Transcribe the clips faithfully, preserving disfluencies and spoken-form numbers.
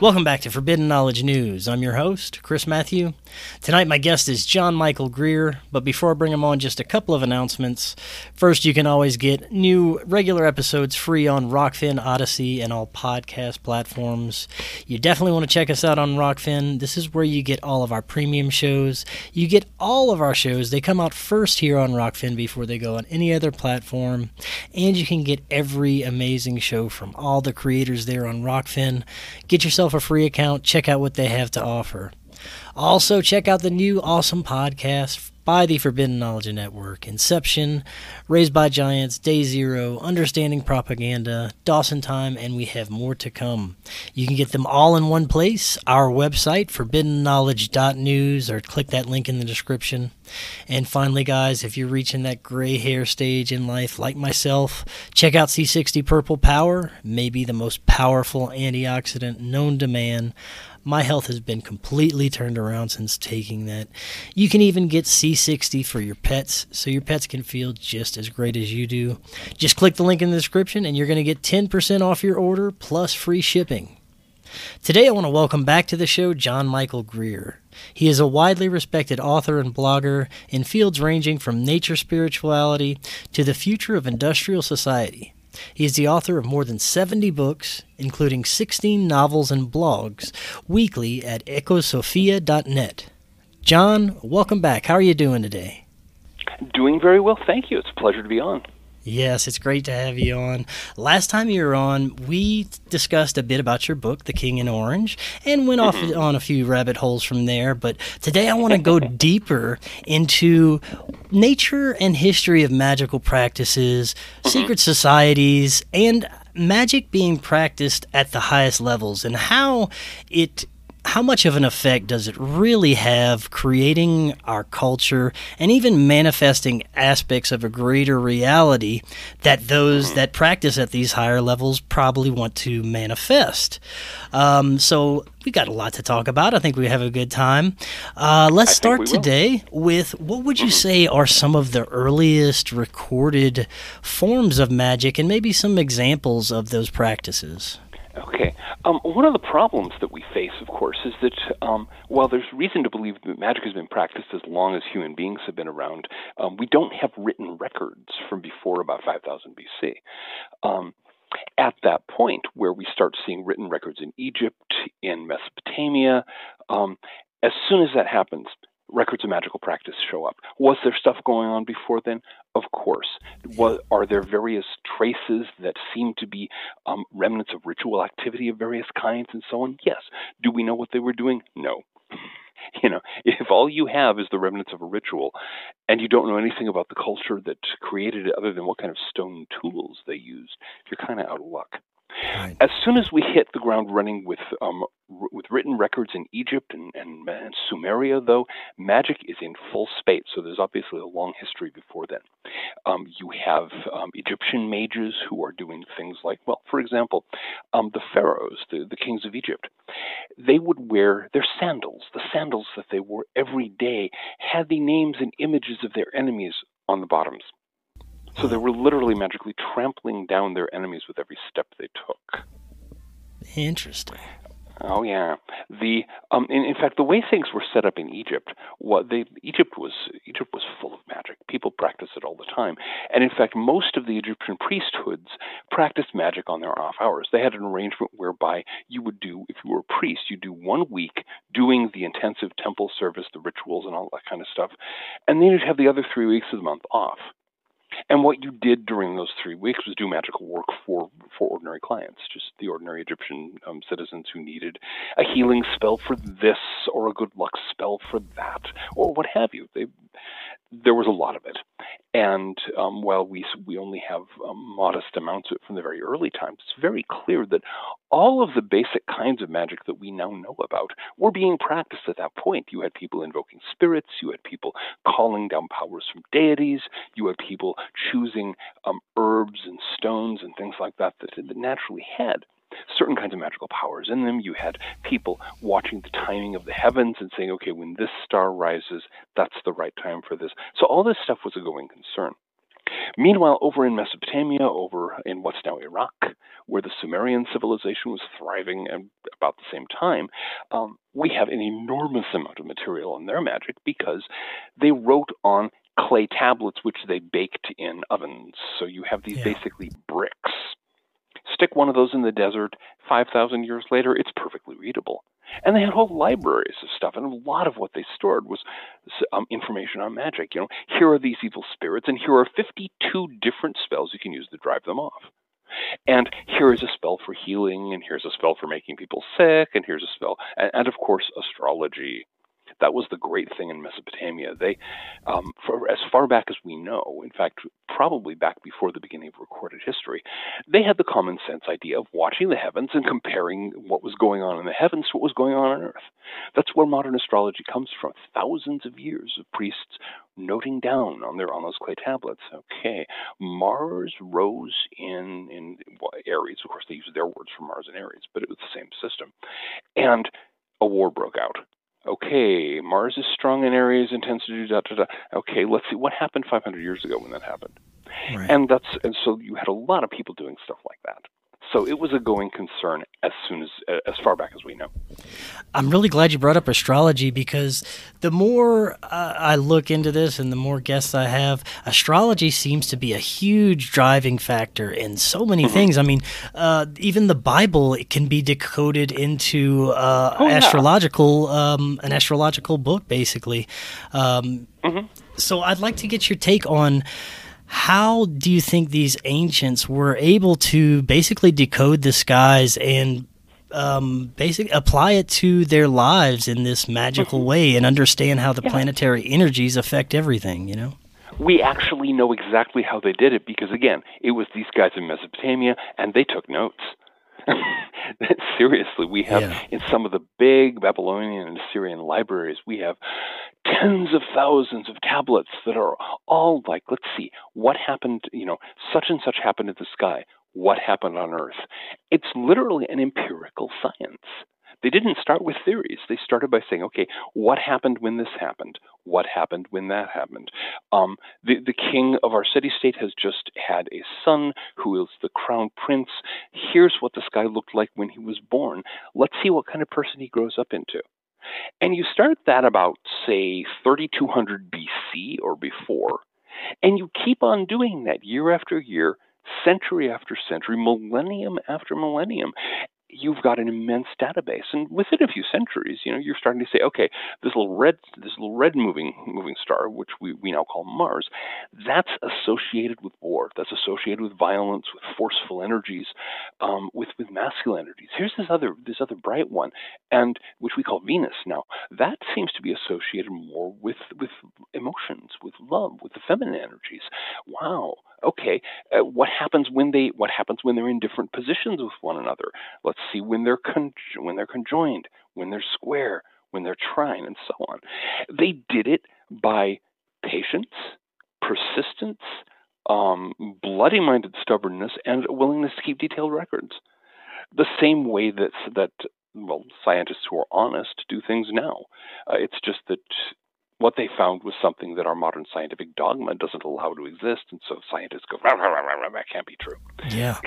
Welcome back to Forbidden Knowledge News. I'm your host, Chris Matthew. Tonight my guest is John Michael Greer, but before I bring him on, just a couple of announcements. First, you can always get new regular episodes free on Rockfin, Odyssey, and all podcast platforms. You definitely want to check us out on Rockfin. This is where you get all of our premium shows. You get all of our shows. They come out first here on Rockfin before they go on any other platform. And you can get every amazing show from all the creators there on Rockfin. Get yourself a free account. Check out what they have to offer. Also, check out the new awesome podcast by the Forbidden Knowledge Network: Inception, Raised by Giants, Day Zero, Understanding Propaganda, Dawson Time, and we have more to come. You can get them all in one place, our website, forbidden knowledge dot news, or click that link in the description. And finally, guys, if you're reaching that gray hair stage in life like myself, check out C sixty Purple Power, maybe the most powerful antioxidant known to man. My health has been completely turned around since taking that. You can even get C sixty for your pets, so your pets can feel just as great as you do. Just click the link in the description, and you're going to get ten percent off your order, plus free shipping. Today I want to welcome back to the show John Michael Greer. He is a widely respected author and blogger in fields ranging from nature spirituality to the future of industrial society. He is the author of more than seventy books, including sixteen novels and blogs, weekly at ecosophia dot net. John, welcome back. How are you doing today? Doing very well, thank you. It's a pleasure to be on. Yes, it's great to have you on. Last time you were on, we discussed a bit about your book, The King in Orange, and went off on a few rabbit holes from there. But today I want to go deeper into nature and history of magical practices, secret societies, and magic being practiced at the highest levels, and how it How much of an effect does it really have creating our culture and even manifesting aspects of a greater reality that those that practice at these higher levels probably want to manifest? Um, so we got a lot to talk about. I think we have a good time. Uh, let's start today with, what would you say are some of the earliest recorded forms of magic and maybe some examples of those practices? Okay. Um, one of the problems that we face, of course, is that um, while there's reason to believe that magic has been practiced as long as human beings have been around, um, we don't have written records from before about five thousand B C. Um, at that point, where we start seeing written records in Egypt, in Mesopotamia, um, as soon as that happens, records of magical practice show up. Was there stuff going on before then? Of course. Was, are there various traces that seem to be um, remnants of ritual activity of various kinds and so on? Yes. Do we know what they were doing? No. You know, if all you have is the remnants of a ritual and you don't know anything about the culture that created it other than what kind of stone tools they used, you're kind of out of luck. Right. As soon as we hit the ground running with um, r- with written records in Egypt and, and, and Sumeria, though, magic is in full spate. So there's obviously a long history before then. Um, you have um, Egyptian mages who are doing things like, well, for example, um, the pharaohs, the, the kings of Egypt, they would wear their sandals. The sandals that they wore every day had the names and images of their enemies on the bottoms. So they were literally magically trampling down their enemies with every step they took. Interesting. Oh yeah. The um, in, in fact, the way things were set up in Egypt, what they Egypt was Egypt was full of magic. People practiced it all the time, and in fact, most of the Egyptian priesthoods practiced magic on their off hours. They had an arrangement whereby you would do, if you were a priest, you do one week doing the intensive temple service, the rituals, and all that kind of stuff, and then you'd have the other three weeks of the month off. And what you did during those three weeks was do magical work for, for ordinary clients, just the ordinary Egyptian um, citizens who needed a healing spell for this or a good luck spell for that or what have you. They, there was a lot of it. And um, while we we only have um, modest amounts of it from the very early times, it's very clear that all of the basic kinds of magic that we now know about were being practiced at that point. You had people invoking spirits, you had people calling down powers from deities, you had people choosing um, herbs and stones and things like that that, that naturally had certain kinds of magical powers in them. You had people watching the timing of the heavens and saying, okay, when this star rises, that's the right time for this. So all this stuff was a going concern. Meanwhile, over in Mesopotamia, over in what's now Iraq, where the Sumerian civilization was thriving at about the same time, um, we have an enormous amount of material on their magic because they wrote on clay tablets, which they baked in ovens. So you have these yeah. basically bricks. Stick one of those in the desert, five thousand years later, it's perfectly readable. And they had whole libraries of stuff, and a lot of what they stored was um, information on magic. You know, here are these evil spirits, and here are fifty-two different spells you can use to drive them off. And here is a spell for healing, and here's a spell for making people sick, and here's a spell, and, and of course, astrology. That was the great thing in Mesopotamia. They, um, for as far back as we know, in fact, probably back before the beginning of recorded history, they had the common sense idea of watching the heavens and comparing what was going on in the heavens to what was going on on Earth. That's where modern astrology comes from. Thousands of years of priests noting down on their on those clay tablets. Okay, Mars rose in in well, Aries. Of course, they used their words for Mars and Aries, but it was the same system. And a war broke out. Okay, Mars is strong in Aries and tends to do da da da. Okay, let's see what happened five hundred years ago when that happened. Right. And that's and so you had a lot of people doing stuff like that. So it was a going concern as soon as as far back as we know. I'm really glad you brought up astrology because the more uh, I look into this and the more guests I have, astrology seems to be a huge driving factor in so many mm-hmm. things. I mean, uh, even the Bible it can be decoded into uh, oh, yeah. astrological um, an astrological book, basically. Um, mm-hmm. So I'd like to get your take on. How do you think these ancients were able to basically decode the skies and um, basically apply it to their lives in this magical mm-hmm. way and understand how the yeah. planetary energies affect everything, you know? We actually know exactly how they did it because, again, it was these guys in Mesopotamia, and they took notes. Seriously, we have yeah. in some of the big Babylonian and Assyrian libraries, we have tens of thousands of tablets that are all like, let's see, what happened, you know, such and such happened in the sky, what happened on Earth. It's literally an empirical science. They didn't start with theories. They started by saying, okay, what happened when this happened? What happened when that happened? Um, the, the king of our city-state has just had a son who is the crown prince. Here's what the sky looked like when he was born. Let's see what kind of person he grows up into. And you start that about, say, thirty-two hundred B C or before, and you keep on doing that year after year, century after century, millennium after millennium. You've got an immense database, and within a few centuries, you know, you're starting to say, okay, this little red, this little red moving moving star, which we, we now call Mars, that's associated with war. That's associated with violence, with forceful energies, um, with with masculine energies. Here's this other this other bright one, and which we call Venus. Now, that seems to be associated more with with emotions, with love, with the feminine energies. Wow. Okay, uh, what happens when they what happens when they're in different positions with one another? Let's see when they're con- when they're conjoined, when they're square, when they're trine, and so on. They did it by patience, persistence, um, bloody-minded stubbornness, and a willingness to keep detailed records. The same way that that well, scientists who are honest do things now. Uh, it's just that. What they found was something that our modern scientific dogma doesn't allow to exist, and so scientists go, rah, rah, rah, rah, that can't be true. Yeah.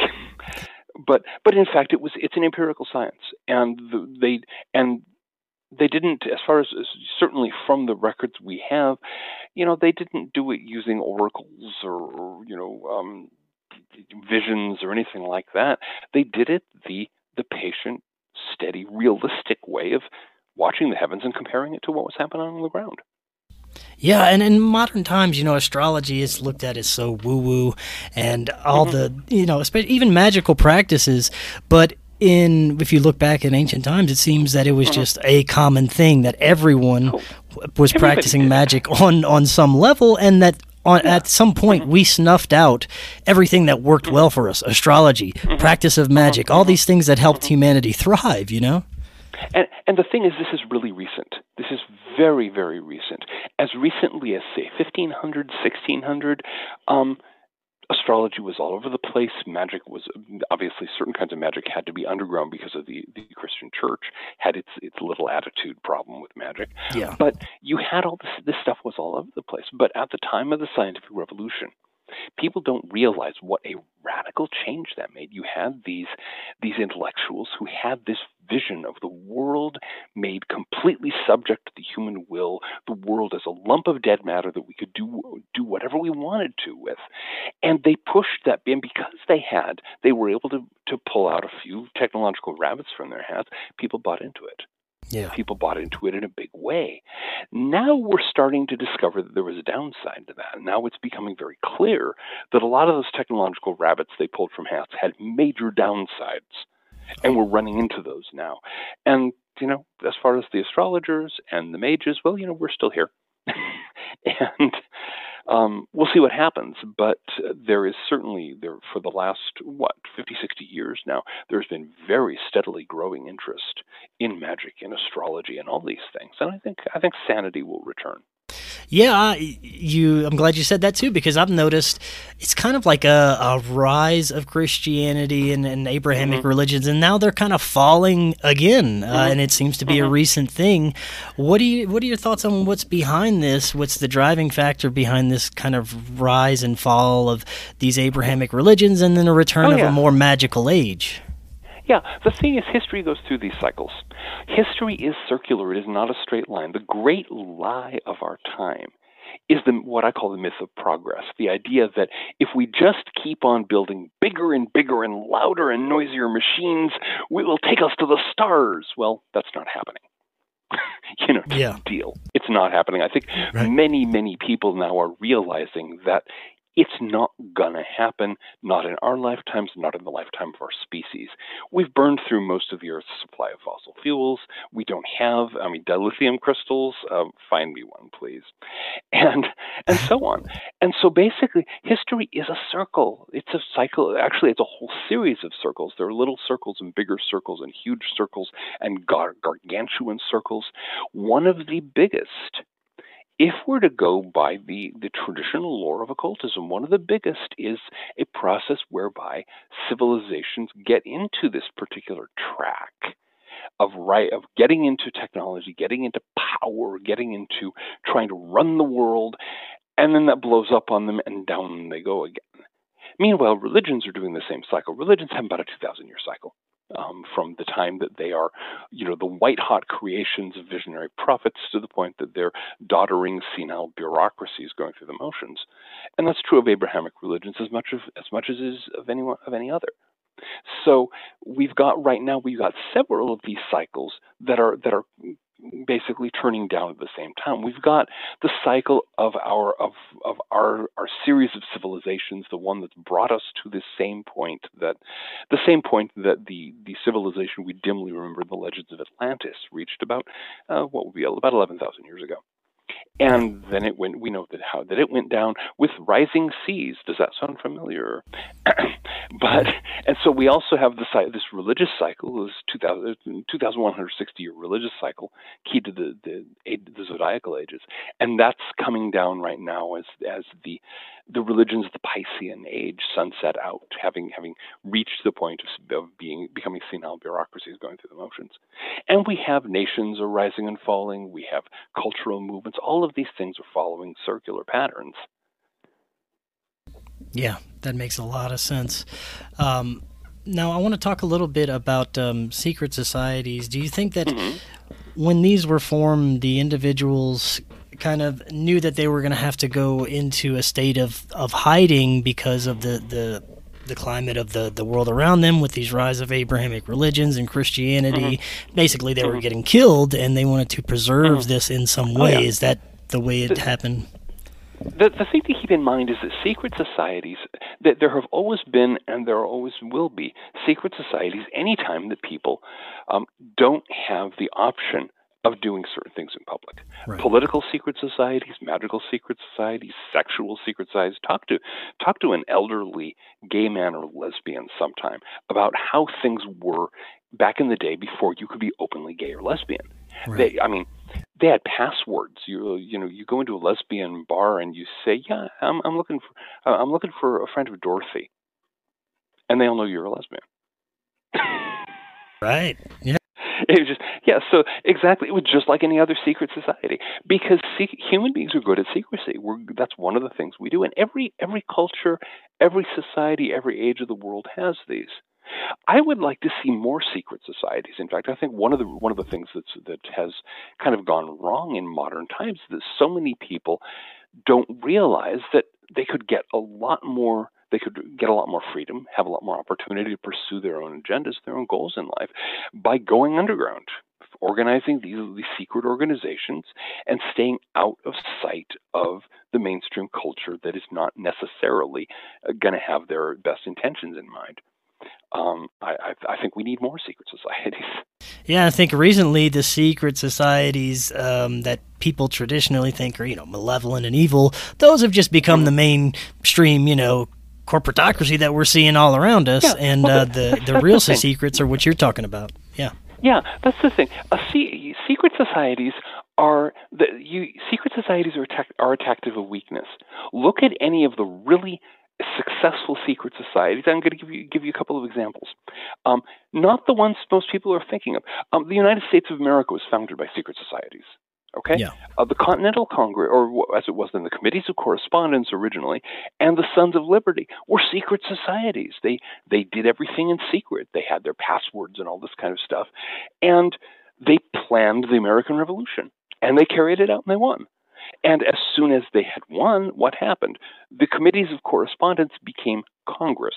but but in fact, it was it's an empirical science, and the, they and they didn't, as far as certainly from the records we have, you know, they didn't do it using oracles or, or you know um, visions or anything like that. They did it the the patient, steady, realistic way of watching the heavens and comparing it to what was happening on the ground. Yeah, and in modern times, you know, astrology is looked at as so woo-woo and all mm-hmm. the, you know, especially even magical practices. But in, if you look back in ancient times, it seems that it was mm-hmm. just a common thing that everyone oh. was Everybody practicing did. magic on, on some level, and that on, yeah. at some point mm-hmm. we snuffed out everything that worked mm-hmm. well for us. Astrology, mm-hmm. practice of magic, mm-hmm. all these things that helped mm-hmm. humanity thrive, you know? And, and the thing is, this is really recent. This is very, very recent. As recently as, say, fifteen hundred, sixteen hundred, um, astrology was all over the place. Magic was, obviously, certain kinds of magic had to be underground because of the, the Christian church had its its little attitude problem with magic. Yeah. But you had all this, this stuff was all over the place. But at the time of the scientific revolution, People don't realize what a radical change that made. You had these these intellectuals who had this vision of the world made completely subject to the human will, the world as a lump of dead matter that we could do do whatever we wanted to with. And they pushed that, and because they had, they were able to, to pull out a few technological rabbits from their hats, people bought into it. Yeah. People bought into it in a big way. Now we're starting to discover that there was a downside to that. Now it's becoming very clear that a lot of those technological rabbits they pulled from hats had major downsides. And we're running into those now. And, you know, as far as the astrologers and the mages, well, you know, we're still here. and um, we'll see what happens. But uh, there is certainly, there for the last, what, fifty, sixty years now, there's been very steadily growing interest in magic, in astrology, and all these things. And I think I think sanity will return. Yeah, you. I'm glad you said that too, because I've noticed it's kind of like a, a rise of Christianity and, and Abrahamic Mm-hmm. religions, and now they're kind of falling again, Mm-hmm. uh, and it seems to be Mm-hmm. a recent thing. What do you? What are your thoughts on what's behind this? What's the driving factor behind this kind of rise and fall of these Abrahamic religions, and then a return Oh, of yeah. a more magical age? Yeah, the thing is, history goes through these cycles. History is circular. It is not a straight line. The great lie of our time is the what I call the myth of progress. The idea that if we just keep on building bigger and bigger and louder and noisier machines, we will take us to the stars. Well, that's not happening. you know, Yeah. deal. It's not happening. I think Right. many, many people now are realizing that it's not going to happen, not in our lifetimes, not in the lifetime of our species. We've burned through most of the Earth's supply of fossil fuels. We don't have, I mean, dilithium crystals. Uh, find me one, please. And and so on. And so basically, history is a circle. It's a cycle. Actually, it's a whole series of circles. There are little circles and bigger circles and huge circles and gar- gargantuan circles. One of the biggest, if we're to go by the, the traditional lore of occultism, one of the biggest is a process whereby civilizations get into this particular track of right of getting into technology, getting into power, getting into trying to run the world, and then that blows up on them and down they go again. Meanwhile, religions are doing the same cycle. Religions have about a two thousand year cycle. Um, from the time that they are, you know, the white-hot creations of visionary prophets to the point that they're doddering, senile bureaucracies going through the motions, and that's true of Abrahamic religions as much of as much as is of anyone of any other. So we've got right now we've got several of these cycles that are that are basically turning down at the same time. We've got the cycle of our of of our our series of civilizations, the one that's brought us to this same point that the same point that the the civilization we dimly remember, the legends of Atlantis, reached about uh, what would be about eleven thousand years ago. And then it went. We know that how that it went down with rising seas. Does that sound familiar? but and so we also have this this religious cycle, this two thousand, two thousand one hundred sixty year religious cycle, key to the, the the zodiacal ages, and that's coming down right now as as the the religions of the Piscean age sunset out, having having reached the point of, of being becoming senile bureaucracies going through the motions. And we have nations are rising and falling. We have cultural movements. All of these things are following circular patterns. Yeah, that makes a lot of sense. Um, now, I want to talk a little bit about um, secret societies. Do you think that Mm-hmm. when these were formed, the individuals kind of knew that they were going to have to go into a state of, of hiding because of the, the the climate of the, the world around them with these rise of Abrahamic religions and Christianity? Mm-hmm. Basically, they Mm-hmm. were getting killed, and they wanted to preserve Mm-hmm. this in some Oh, way. yeah. Is that the way it happened? The, the thing to keep in mind is that secret societies, that there have always been and there always will be secret societies anytime that people um, don't have the option of doing certain things in public. Right. Political secret societies, magical secret societies, sexual secret societies. Talk to talk to an elderly gay man or lesbian sometime about how things were back in the day before you could be openly gay or lesbian. Right. They, I mean, they had passwords. You you know, you go into a lesbian bar and you say, "Yeah, I'm I'm looking for uh, I'm looking for a friend of Dorothy," and they all know you're a lesbian. Right. Yeah. It was just, yeah, so exactly. It was just like any other secret society because se- human beings are good at secrecy. We're, that's one of the things we do. And every, every culture, every society, every age of the world has these. I would like to see more secret societies. In fact, I think one of the one of the things that's that has kind of gone wrong in modern times is that so many people don't realize that they could get a lot more. They could get a lot more freedom, have a lot more opportunity to pursue their own agendas, their own goals in life, by going underground, organizing these, these secret organizations, and staying out of sight of the mainstream culture that is not necessarily going to have their best intentions in mind. Um, I, I, I think we need more secret societies. Yeah, I think recently the secret societies um, that people traditionally think are, you know, malevolent and evil, those have just become the mainstream, you know, corporatocracy that we're seeing all around us. Yeah, and well, uh, the, the real the secrets are what you're talking about. Yeah. Yeah, that's the thing. Uh, see, secret societies are the you. Secret societies are attack, are a tactic of weakness. Look at any of the really successful secret societies. I'm going to give you give you a couple of examples. Um, not the ones most people are thinking of. Um, the United States of America was founded by secret societies. Okay, yeah. uh, the Continental Congress, or as it was then, the Committees of Correspondence originally, and the Sons of Liberty were secret societies. They they did everything in secret. They had their passwords and all this kind of stuff, and they planned the American Revolution, and they carried it out, and they won. And as soon as they had won, what happened? The Committees of Correspondence became Congress.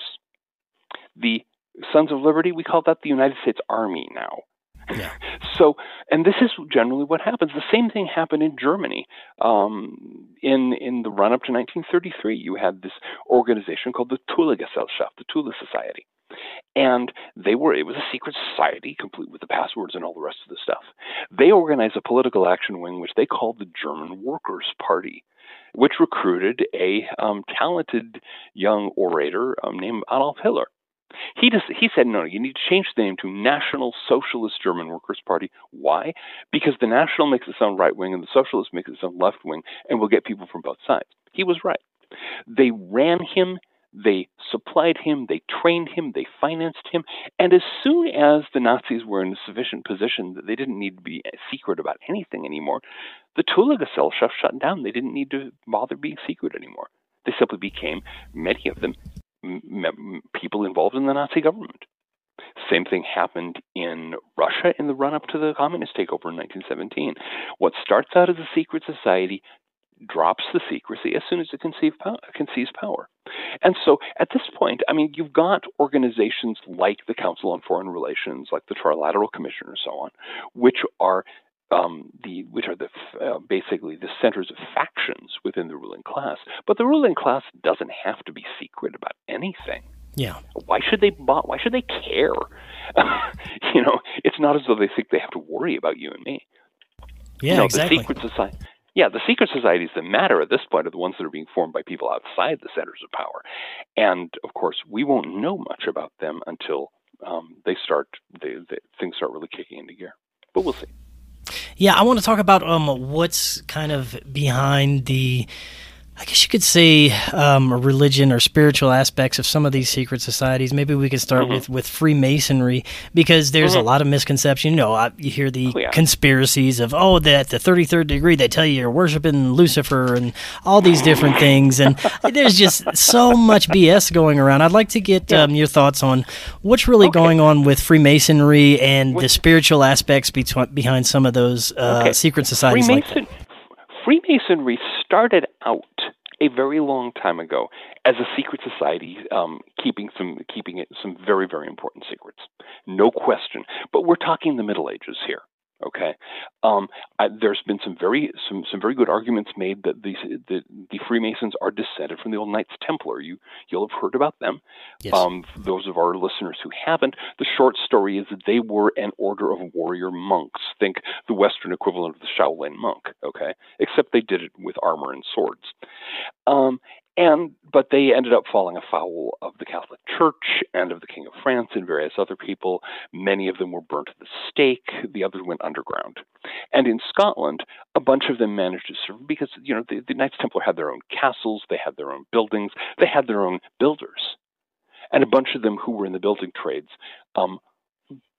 The Sons of Liberty, we call that the United States Army now. Yeah. So, and this is generally what happens. The same thing happened in Germany. Um, in in the run-up to nineteen thirty-three, you had this organization called the Thule-Gesellschaft, the Thule Society. And they were, it was a secret society, complete with the passwords and all the rest of the stuff. They organized a political action wing, which they called the German Workers' Party, which recruited a um, talented young orator um, named Adolf Hitler. He just, he said, no, you need to change the name to National Socialist German Workers' Party. Why? Because the National makes it sound right-wing and the Socialist makes it sound left-wing, and we'll get people from both sides. He was right. They ran him. They supplied him, they trained him, they financed him, and as soon as the Nazis were in a sufficient position that they didn't need to be secret about anything anymore, the Thule-Gesellschaft shut down. They didn't need to bother being secret anymore. They simply became, many of them, m- people involved in the Nazi government. Same thing happened in Russia in the run-up to the communist takeover in nineteen seventeen. What starts out as a secret society drops the secrecy as soon as it conceives power, conceives power. And so at this point, I mean, you've got organizations like the Council on Foreign Relations, like the Trilateral Commission and so on, which are um, the which are the uh, basically the centers of factions within the ruling class. But the ruling class doesn't have to be secret about anything. Yeah. Why should they? Why should they care? you know, it's not as though they think they have to worry about you and me. Yeah, no, exactly. The secret society. Yeah, the secret societies that matter at this point are the ones that are being formed by people outside the centers of power. And, of course, we won't know much about them until um, they start, they, they, things start really kicking into gear. But we'll see. Yeah, I want to talk about um, what's kind of behind the, I guess you could say, um, religion or spiritual aspects of some of these secret societies. Maybe we could start mm-hmm. with, with Freemasonry, because there's mm-hmm. a lot of misconception. You know, I, you hear the oh, yeah. conspiracies of, oh, that the thirty-third degree, they tell you you're worshiping Lucifer and all these different things. And there's just so much B S going around. I'd like to get yeah. um, your thoughts on what's really okay. going on with Freemasonry and with, the spiritual aspects be- behind some of those uh, okay. secret societies Freemason- like that. Freemasonry started out a very long time ago as a secret society, um, keeping some keeping it some very very important secrets, no question. But we're talking the Middle Ages here. Okay, um, I, there's been some very some, some very good arguments made that the, the the Freemasons are descended from the old Knights Templar. You you'll have heard about them. Yes. Um, those of our listeners who haven't, the short story is that they were an order of warrior monks. Think the Western equivalent of the Shaolin monk. Okay, except they did it with armor and swords. Um, And but they ended up falling afoul of the Catholic Church and of the King of France and various other people. Many of them were burnt at the stake. The others went underground. And in Scotland, a bunch of them managed to survive because, you know, the, the Knights Templar had their own castles, they had their own buildings, they had their own builders. And a bunch of them who were in the building trades um,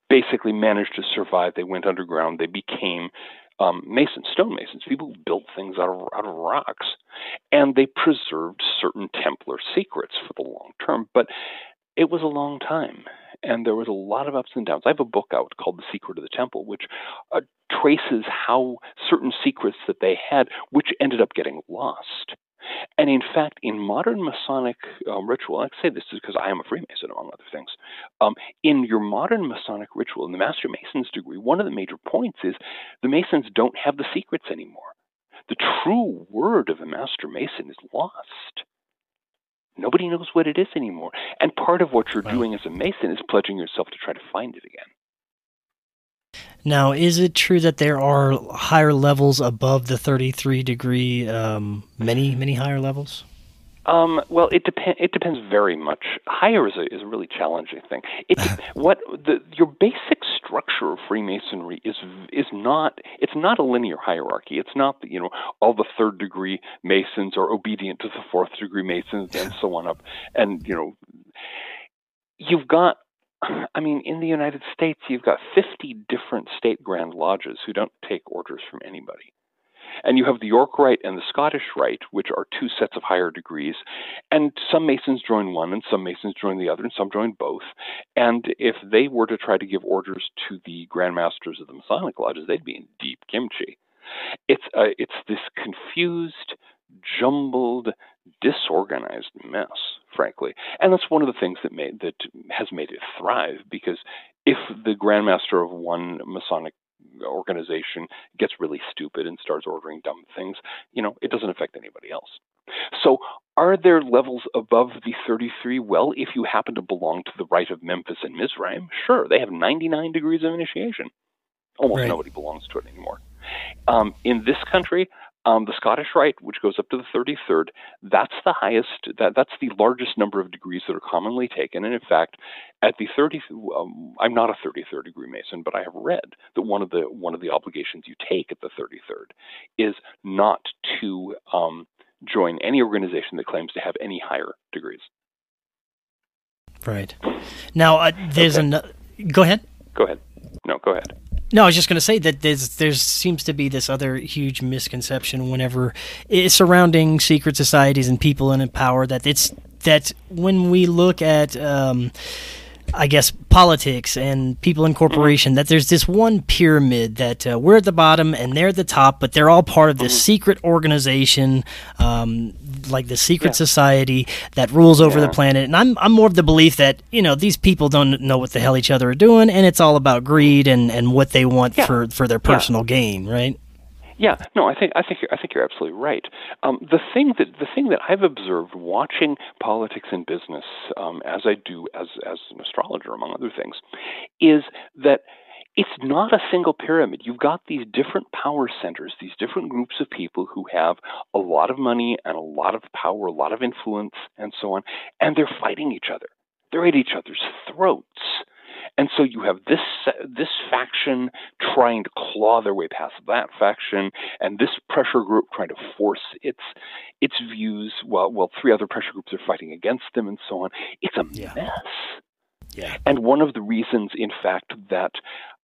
basically managed to survive. They went underground. They became um, masons, stonemasons, people who built things out of, out of rocks. And they preserved certain Templar secrets for the long term. But it was a long time, and there was a lot of ups and downs. I have a book out called The Secret of the Temple, which uh, traces how certain secrets that they had, which ended up getting lost. And in fact, in modern Masonic um, ritual, I say this because I am a Freemason, among other things, um, in your modern Masonic ritual, in the Master Mason's degree, one of the major points is the Masons don't have the secrets anymore. The true word of a Master Mason is lost. Nobody knows what it is anymore. And part of what you're Wow. doing as a Mason is pledging yourself to try to find it again. Now, is it true that there are higher levels above the thirty-three degree, um, many, many higher levels? Um, well, it depends. It depends very much. Higher is a is a really challenging thing. It what the your basic structure of Freemasonry is is not. It's not a linear hierarchy. It's not that, you know, all the third degree Masons are obedient to the fourth degree Masons and so on up. And you know, you've got. I mean, in the United States, you've got fifty different state Grand Lodges who don't take orders from anybody. And you have the York Rite and the Scottish Rite, which are two sets of higher degrees. And some Masons join one, and some Masons join the other, and some join both. And if they were to try to give orders to the Grand Masters of the Masonic Lodges, they'd be in deep kimchi. It's uh, it's this confused, jumbled, disorganized mess, frankly. And that's one of the things that made that has made it thrive, because if the Grand Master of one Masonic organization gets really stupid and starts ordering dumb things, you know, it doesn't affect anybody else. So are there levels above the thirty-three? Well, if you happen to belong to the Rite of Memphis and Mizraim, sure, they have ninety-nine degrees of initiation. Almost Right. nobody belongs to it anymore. Um, in this country, um, the Scottish Rite, which goes up to the thirty-third, that's the highest, that, that's the largest number of degrees that are commonly taken. And in fact, at the thirtieth, um, I'm not a thirty-third degree Mason, but I have read that one of the one of the obligations you take at the thirty-third is not to um, join any organization that claims to have any higher degrees. Right. Now, uh, there's Okay. another. Go ahead. Go ahead. No, go ahead. No, I was just going to say that there's there seems to be this other huge misconception whenever it's surrounding secret societies and people in power, that it's that when we look at um, I guess politics and people in corporation, that there's this one pyramid that uh, we're at the bottom and they're at the top, but they're all part of this secret organization, um, like the secret Yeah. society that rules over Yeah. the planet. And I'm I'm more of the belief that, you know, these people don't know what the hell each other are doing, and it's all about greed and, and what they want Yeah. for, for their Yeah. personal gain, right? Yeah, no, I think I think you're, I think you're absolutely right. Um, the thing that the thing that I've observed watching politics and business, um, as I do as as an astrologer, among other things, is that it's not a single pyramid. You've got these different power centers, these different groups of people who have a lot of money and a lot of power, a lot of influence, and so on, and they're fighting each other. They're at each other's throats. And so you have this this faction trying to claw their way past that faction, and this pressure group trying to force its its views, while while three other pressure groups are fighting against them, and so on. It's a Yeah. mess. Yeah. And one of the reasons, in fact, that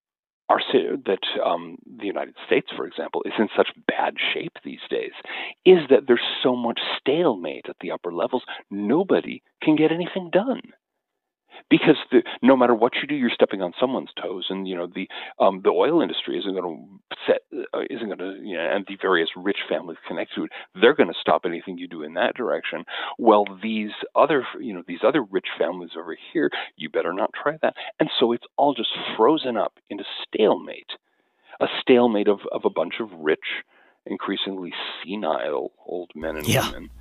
our ci- that um, the United States, for example, is in such bad shape these days, is that there's so much stalemate at the upper levels. Nobody can get anything done. Because the, no matter what you do, you're stepping on someone's toes, and you know the um, the oil industry isn't going to set uh, isn't going to, you know, and the various rich families connected to it, they're going to stop anything you do in that direction. Well, these other you know these other rich families over here, you better not try that. And so it's all just frozen up into stalemate, a stalemate of, of a bunch of rich, increasingly senile old men and Yeah. women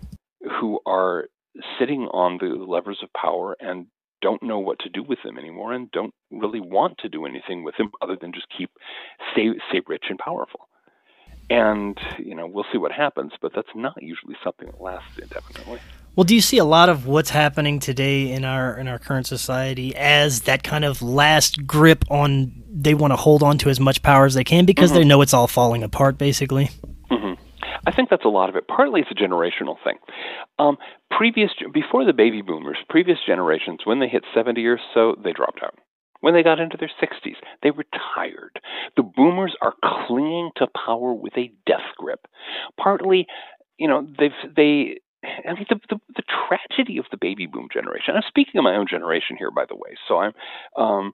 who are sitting on the levers of power and don't know what to do with them anymore, and don't really want to do anything with them other than just keep stay stay rich and powerful. And you know, we'll see what happens, but that's not usually something that lasts indefinitely. Well, do you see a lot of what's happening today in our in our current society as that kind of last grip on, they want to hold on to as much power as they can because Mm-hmm. they know it's all falling apart, basically? hmm I think that's a lot of it. Partly it's a generational thing. Um, previous before the baby boomers, previous generations, when they hit seventy or so, they dropped out. When they got into their sixties, they retired. The boomers are clinging to power with a death grip. Partly, you know, they've they. I mean, the, the the tragedy of the baby boom generation. I'm speaking of my own generation here, by the way. So I'm, um,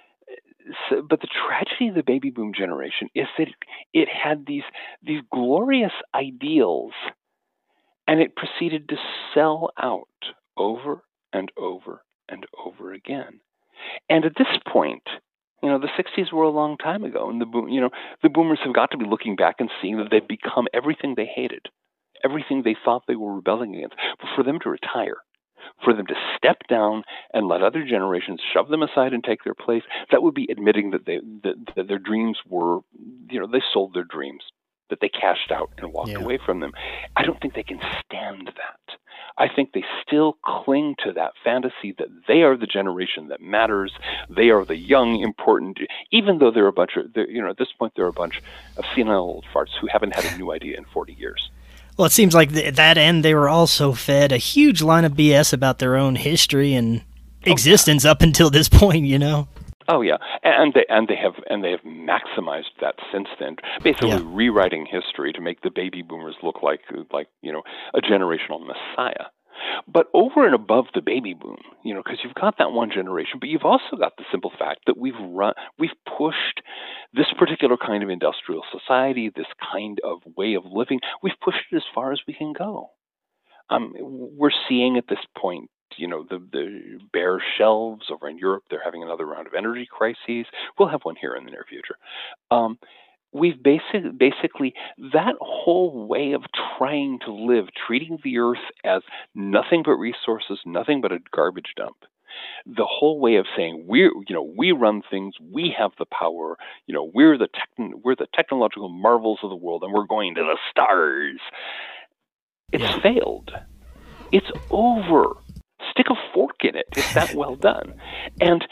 so, but the tragedy of the baby boom generation is that it, it had these these glorious ideals, and it proceeded to sell out over and over and over again. And at this point, you know, the sixties were a long time ago, and the boom, you know, the boomers have got to be looking back and seeing that they've become everything they hated, everything they thought they were rebelling against. But for them to retire, for them to step down and let other generations shove them aside and take their place, that would be admitting that they that, that their dreams were, you know, they sold their dreams, that they cashed out and walked Yeah. away from them. I don't think they can stand that. I think they still cling to that fantasy that they are the generation that matters. They are the young, important, even though they're a bunch of, they're, you know, at this point, they're a bunch of senile old farts who haven't had a new idea in forty years. Well, it seems like th- that end, they were also fed a huge line of B S about their own history and existence oh, yeah. up until this point, you know? Oh yeah, and they and they have and they have maximized that since then, basically yeah. rewriting history to make the baby boomers look like like you know a generational messiah. But over and above the baby boom, you know, because you've got that one generation, but you've also got the simple fact that we've run, we've pushed this particular kind of industrial society, this kind of way of living, we've pushed it as far as we can go. Um, we're seeing at this point, you know, the, the bare shelves over in Europe. They're having another round of energy crises. We'll have one here in the near future. Um, we've basically, basically, that whole way of trying to live, treating the earth as nothing but resources, nothing but a garbage dump. The whole way of saying we're, you know, we run things, we have the power, you know, we're the techn- we're the technological marvels of the world, and we're going to the stars. It's yeah. failed. It's over. Stick a fork in it. It's that well done. And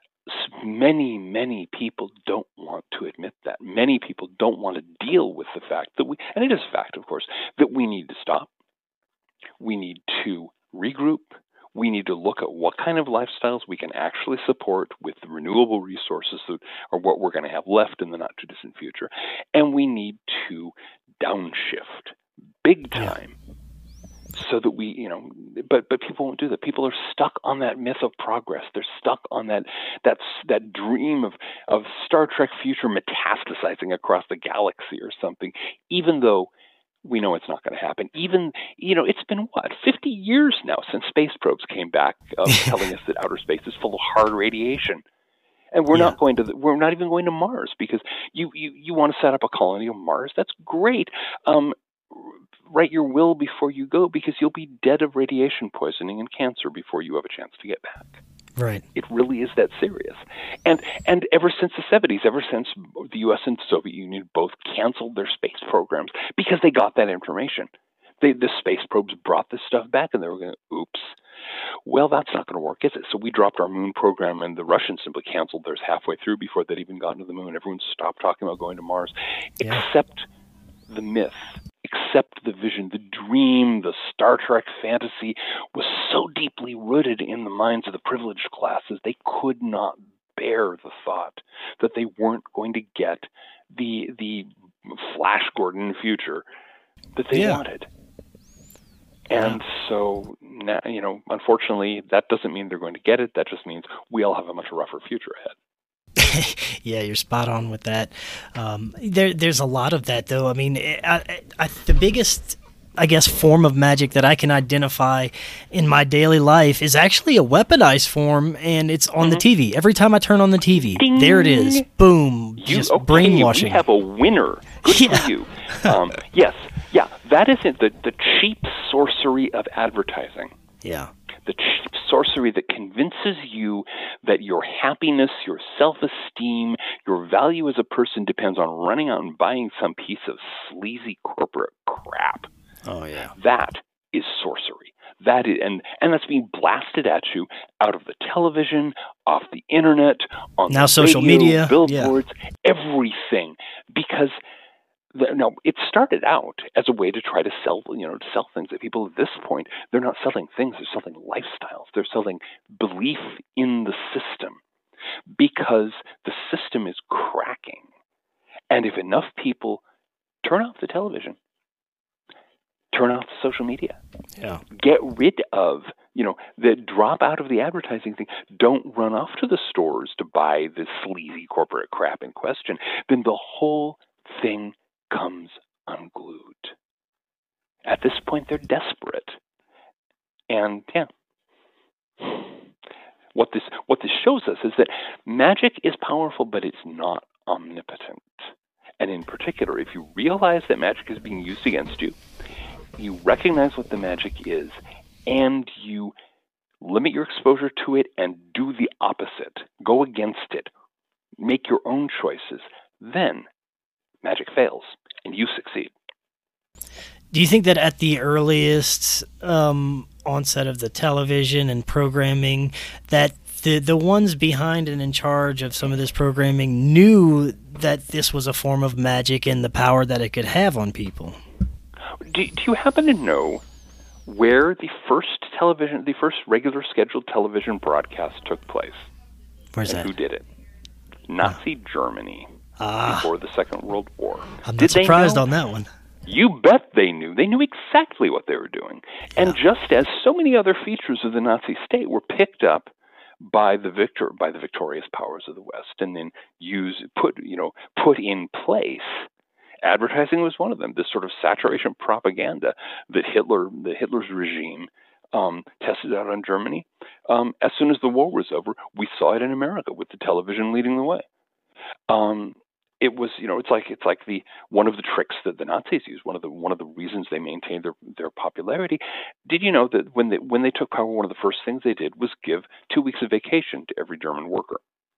many, many people don't want to admit that. Many people don't want to deal with the fact that we, and it is a fact, of course, that we need to stop. We need to regroup. We need to look at what kind of lifestyles we can actually support with the renewable resources that are what we're going to have left in the not too distant future. And we need to downshift big time. Yeah. So that we, you know, but but people won't do that. People are stuck on that myth of progress. They're stuck on that that that dream of of Star Trek future metastasizing across the galaxy or something. Even though we know it's not going to happen. Even you know, it's been what fifty years now since space probes came back, uh, telling us that outer space is full of hard radiation. And we're yeah. not going to. The, we're not even going to Mars because you, you you want to set up a colony on Mars. That's great. Um, write your will before you go because you'll be dead of radiation poisoning and cancer before you have a chance to get back. Right. It really is that serious. And and ever since the seventies, ever since the U S and the Soviet Union both canceled their space programs because they got that information. They, the space probes brought this stuff back and they were going, oops. Well, that's not going to work, is it? So we dropped our moon program and the Russians simply canceled theirs halfway through before they'd even gotten to the moon. Everyone stopped talking about going to Mars, yeah. except the myth. Except the vision, the dream, the Star Trek fantasy was so deeply rooted in the minds of the privileged classes, they could not bear the thought that they weren't going to get the the Flash Gordon future that they yeah. wanted. And yeah. so, now, you know, unfortunately, that doesn't mean they're going to get it. That just means we all have a much rougher future ahead. Yeah, you're spot on with that. Um, there, there's a lot of that, though. I mean, I, I, the biggest, I guess, form of magic that I can identify in my daily life is actually a weaponized form, and it's on mm-hmm. the T V. Every time I turn on the T V, Ding. There it is. Boom. You, just okay, brainwashing. We have a winner. Good yeah. for you. Um, yes, yeah, that isn't the, the cheap sorcery of advertising. Yeah. The cheap sorcery that convinces you that your happiness, your self-esteem, your value as a person depends on running out and buying some piece of sleazy corporate crap. Oh, yeah. That is sorcery. That is, and, and that's being blasted at you out of the television, off the internet, on now the social radio, media, billboards, yeah. everything. Because The, no, it started out as a way to try to sell, you know, to sell things that people at this point, they're not selling things, they're selling lifestyles. They're selling belief in the system. because the system is cracking. And if enough people turn off the television, turn off the social media, yeah. get rid of, you know, the drop out of the advertising thing, don't run off to the stores to buy the sleazy corporate crap in question, then the whole thing comes unglued. At this point, they're desperate. And yeah, what this what this shows us is that magic is powerful, but it's not omnipotent. And in particular, if you realize that magic is being used against you, you recognize what the magic is, and you limit your exposure to it and do the opposite, go against it, make your own choices, then magic fails and you succeed. Do you think that at the earliest um, onset of the television and programming, that the the ones behind and in charge of some of this programming knew that this was a form of magic and the power that it could have on people? Do, do you happen to know where the first television, the first regular scheduled television broadcast took place? Where's and that? Who did it? Nazi Germany ah, before the Second World War. I'm not did surprised they know? on that one. You bet they knew. They knew exactly what they were doing. Yeah. And just as so many other features of the Nazi state were picked up by the victor by the victorious powers of the West and then used put you know put in place, advertising was one of them. This sort of saturation propaganda that Hitler the Hitler's regime um, tested out on Germany. Um, as soon as the war was over, we saw it in America with the television leading the way. Um, It was, you know, it's like it's like the one of the tricks that the Nazis used. One of the one of the reasons they maintained their their popularity. Did you know that when they when they took power, one of the first things they did was give two weeks of vacation to every German worker?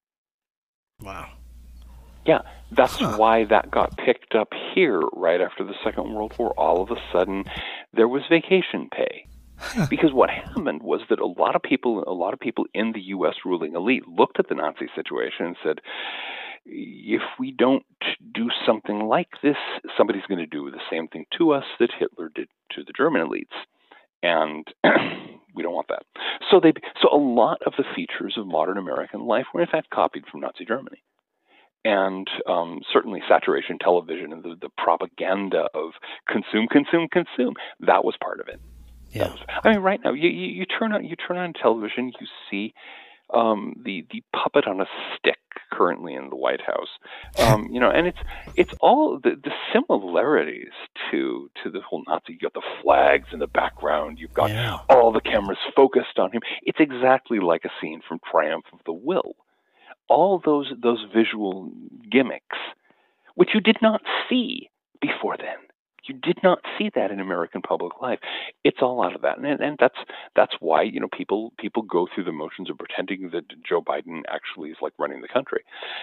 Wow. Yeah, that's Huh. why that got picked up here right after the Second World War. All of a sudden, there was vacation pay. Because what happened was that a lot of people, a lot of people in the U S ruling elite looked at the Nazi situation and said, if we don't do something like this, somebody's going to do the same thing to us that Hitler did to the German elites. And we don't want that. So they, so a lot of the features of modern American life were in fact copied from Nazi Germany. And um, certainly saturation television and the, the propaganda of consume, consume, consume, that was part of it. Yeah. Was, I mean, right now, you, you, you turn on you turn on television, you see um, the the puppet on a stick currently in the White House, um, you know, and it's it's all the, the similarities to to the whole Nazi. You got the flags in the background, you've got Yeah. all the cameras focused on him. It's exactly like a scene from Triumph of the Will. All those those visual gimmicks, which you did not see before then. You did not see that in American public life. It's all out of that, and and that's that's why you know people people go through the motions of pretending that Joe Biden actually is like running the country,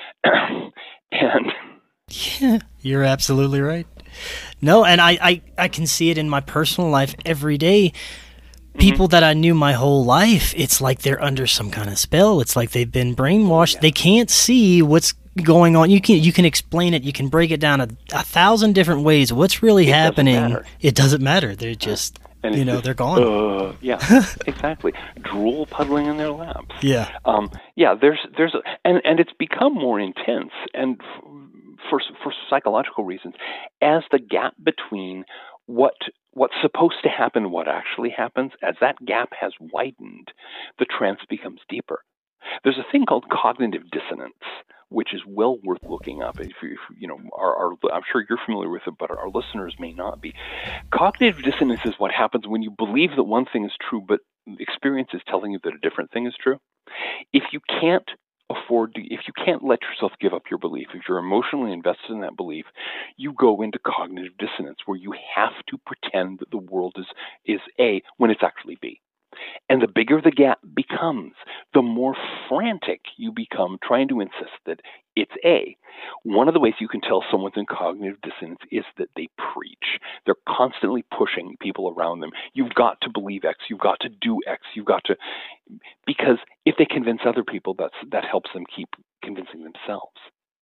and Yeah, you're absolutely right. No, and I, I, I can see it in my personal life every day. People that I knew my whole life, it's like they're under some kind of spell. It's like they've been brainwashed. Yeah. They can't see what's going on. You can you can explain it. You can break it down a, a thousand different ways. What's really It doesn't happening? matter. It doesn't matter. They're just, and you it's know, just, they're gone. Uh, yeah, exactly. Drool puddling in their laps. Yeah. Um, yeah, there's there's a, and and it's become more intense, and f- for for psychological reasons, as the gap between what what's supposed to happen, what actually happens, as that gap has widened, the trance becomes deeper. There's a thing called cognitive dissonance, which is well worth looking up. If you, if, you know, our, our, I'm sure you're familiar with it, but our listeners may not be. Cognitive dissonance is what happens when you believe that one thing is true, but experience is telling you that a different thing is true. If you can't afford to, if you can't let yourself give up your belief, if you're emotionally invested in that belief, you go into cognitive dissonance where you have to pretend that the world is is A when it's actually B. And the bigger the gap becomes, the more frantic you become trying to insist that it's A. One of the ways you can tell someone's in cognitive dissonance is that they preach. They're constantly pushing people around them. You've got to believe X. You've got to do X. You've got to, because if they convince other people, that's that helps them keep convincing themselves.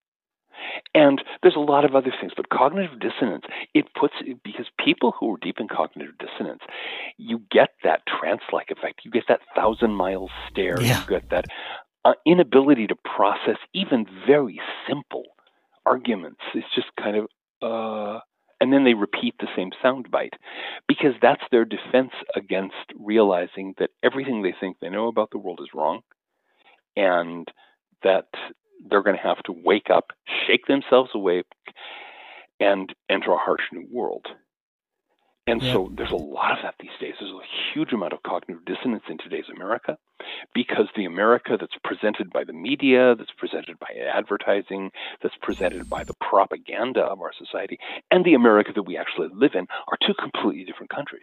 And there's a lot of other things, but cognitive dissonance, it puts, because people who are deep in cognitive dissonance, you get that trance-like effect. You get that thousand-mile stare. Yeah. You get that, uh, inability to process even very simple arguments. It's just kind of, uh, and then they repeat the same soundbite because that's their defense against realizing that everything they think they know about the world is wrong, and that they're going to have to wake up, shake themselves awake, and enter a harsh new world. And Yeah. so there's a lot of that these days. There's a huge amount of cognitive dissonance in today's America because the America that's presented by the media, that's presented by advertising, that's presented by the propaganda of our society, and the America that we actually live in are two completely different countries.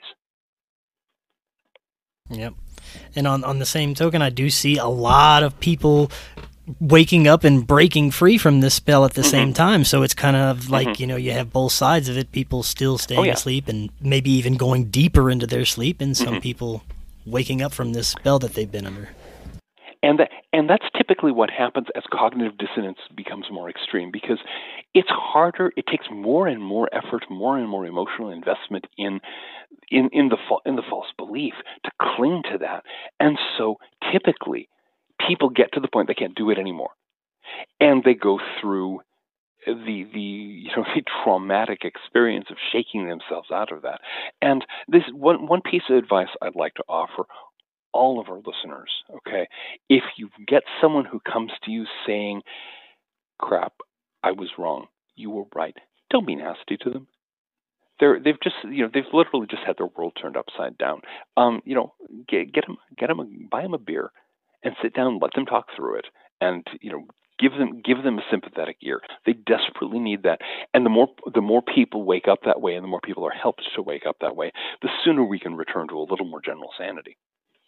Yep. And on, on the same token, I do see a lot of people waking up and breaking free from this spell at the Mm-hmm. same time. So it's kind of like, Mm-hmm. you know, you have both sides of it, people still staying Oh, yeah. asleep and maybe even going deeper into their sleep, and some Mhm. people waking up from this spell that they've been under. And that, and that's typically what happens as cognitive dissonance becomes more extreme, because it's harder. It takes more and more effort, more and more emotional investment in in in the fa- in the false belief to cling to that. And so typically, people get to the point they can't do it anymore, and they go through the the you know the traumatic experience of shaking themselves out of that. And this one one piece of advice I'd like to offer all of our listeners, okay? If you get someone who comes to you saying, crap, I was wrong, you were right, don't be nasty to them. They're, they've just, you know, they've literally just had their world turned upside down. Um, you know, get, get them, get them, a, buy them a beer and sit down, let them talk through it, and, you know, give them, give them a sympathetic ear. They desperately need that. And the more, the more people wake up that way, and the more people are helped to wake up that way, the sooner we can return to a little more general sanity.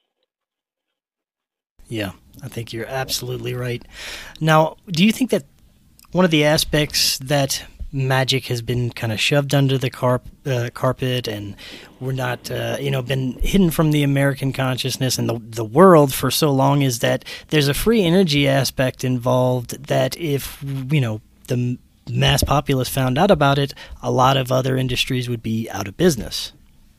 Yeah, I think you're absolutely right. Now, do you think that one of the aspects that magic has been kind of shoved under the carp, uh, carpet, and we're not, uh, you know, been hidden from the American consciousness and the, the world for so long, is that there's a free energy aspect involved that if, you know, the mass populace found out about it, a lot of other industries would be out of business?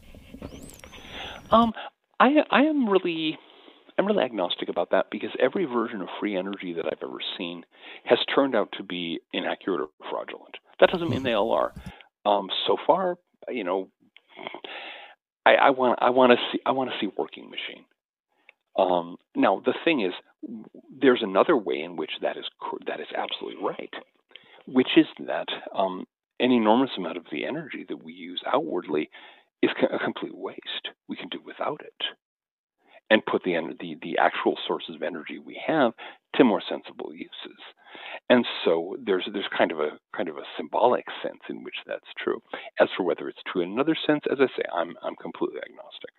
Um, I, I am really... I'm really agnostic about that, because every version of free energy that I've ever seen has turned out to be inaccurate or fraudulent. That doesn't mean they all are. Um, so far, you know, I, I want I want to see I want to see working machine. Um, now the thing is, there's another way in which that is that is absolutely right, which is that um, an enormous amount of the energy that we use outwardly is a complete waste. We can do without it, and put the, the the actual sources of energy we have to more sensible uses. And so there's there's kind of a kind of a symbolic sense in which that's true. As for whether it's true in another sense, as I say, I'm I'm completely agnostic.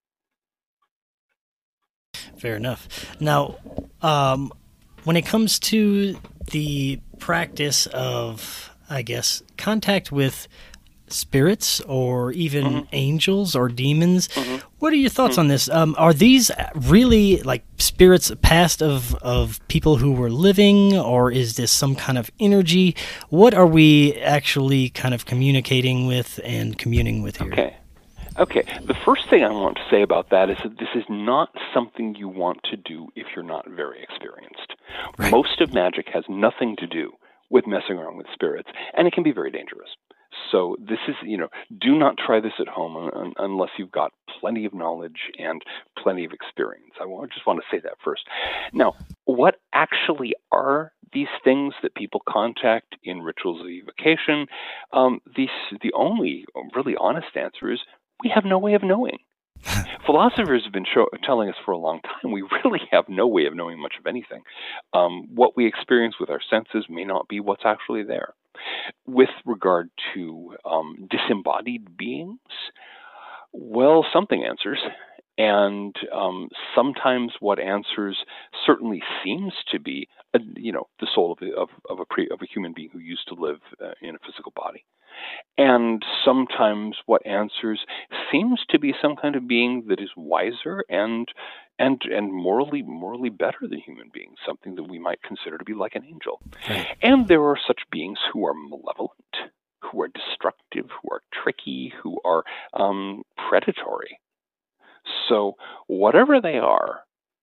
Fair enough. Now, um, when it comes to the practice of, I guess, contact with spirits or even Mm-hmm. angels or demons, Mm-hmm. what are your thoughts Mm-hmm. on this? Um, are these really like spirits past of, of people who were living, or is this some kind of energy? What are we actually kind of communicating with and communing with here? Okay. Okay. The first thing I want to say about that is that this is not something you want to do if you're not very experienced. Right. Most of magic has nothing to do with messing around with spirits, and it can be very dangerous. So this is, you know, do not try this at home un- unless you've got plenty of knowledge and plenty of experience. I want, just want to say that first. Now, what actually are these things that people contact in rituals of evocation? Um, these, the only really honest answer is we have no way of knowing. Philosophers have been show, telling us for a long time we really have no way of knowing much of anything. Um, what we experience with our senses may not be what's actually there. With regard to um, disembodied beings, well, something answers. And um, sometimes what answers certainly seems to be, a, you know, the soul of, a, of, of, a pre, of a human being who used to live uh, in a physical body. And sometimes what answers seems to be some kind of being that is wiser and and and morally morally better than human beings, something that we might consider to be like an angel. Right. And there are such beings who are malevolent, who are destructive, who are tricky, who are um, predatory. So whatever they are,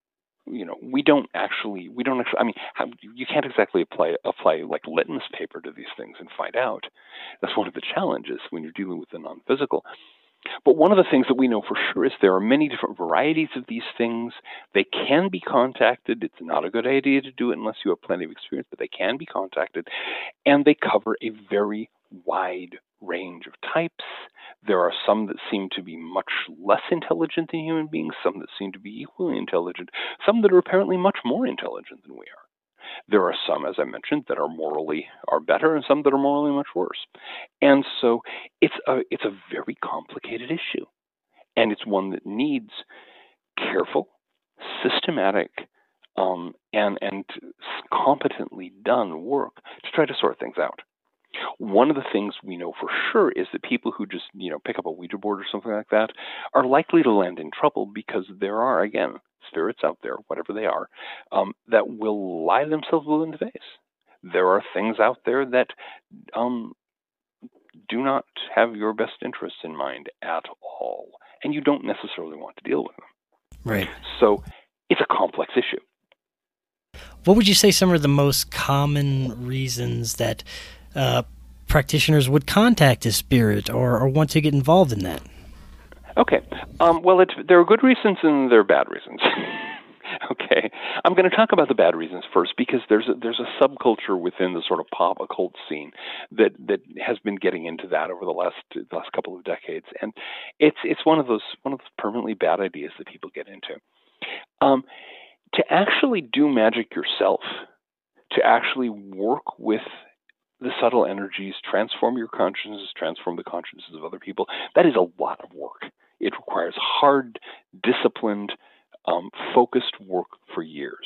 you know, we don't actually, we don't actually, I mean, how, you can't exactly apply, apply like litmus paper to these things and find out. That's one of the challenges when you're dealing with the non-physical. But one of the things that we know for sure is there are many different varieties of these things. They can be contacted. It's not a good idea to do it unless you have plenty of experience, but they can be contacted. And they cover a very wide range of types. There are some that seem to be much less intelligent than human beings, some that seem to be equally intelligent, some that are apparently much more intelligent than we are. There are some, as I mentioned, that are morally are better, and some that are morally much worse. And so it's a it's a very complicated issue, and it's one that needs careful, systematic, um, and and competently done work to try to sort things out. One of the things we know for sure is that people who just, you know, pick up a Ouija board or something like that are likely to land in trouble because there are, again, spirits out there, whatever they are, um, that will lie themselves blue in the face. There are things out there that um, do not have your best interests in mind at all, and you don't necessarily want to deal with them. Right. So it's a complex issue. What would you say some of the most common reasons that uh, practitioners would contact a spirit or, or want to get involved in that? Okay. Um, well, it, there are good reasons and there are bad reasons. Okay. I'm going to talk about the bad reasons first because there's a, there's a subculture within the sort of pop occult scene that, that has been getting into that over the last the last couple of decades, and it's it's one of those one of those permanently bad ideas that people get into. Um, to actually do magic yourself, to actually work with the subtle energies, transform your consciousness, transform the consciousnesses of other people, that is a lot of work. It requires hard, disciplined, um, focused work for years.